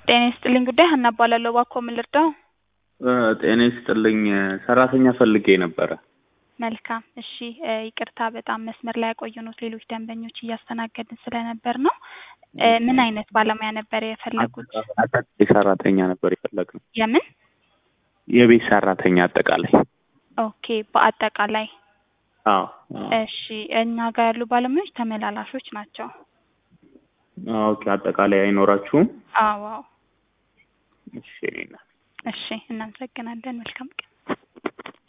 ጤና ይስጥልኝ ጉዳይ ሀና እባላለሁ። እባክዎ ምን ልርዳው? ጤና ይስጥልኝ ሰራተኛ ፈልጌ ነበረ። መልካም እሺ፣ ይቅርታ በጣም መስመር ላይ ያቆየኑት ሌሎች ደንበኞች እያስተናገድን ስለነበር ነው። ምን አይነት ባለሙያ ነበር የፈለጉት? አጠቃላይ ሰራተኛ ነበር የፈለግነው። የምን? የቤት ሰራተኛ አጠቃላይ። ኦኬ፣ በአጠቃላይ። አዎ። እሺ፣ እኛ ጋር ያሉ ባለሙያዎች ተመላላሾች ናቸው። ኦኬ፣ አጠቃላይ አይኖራችሁም? አዎ። እሺ። እሺ፣ እናመሰግናለን። መልካም ቀን።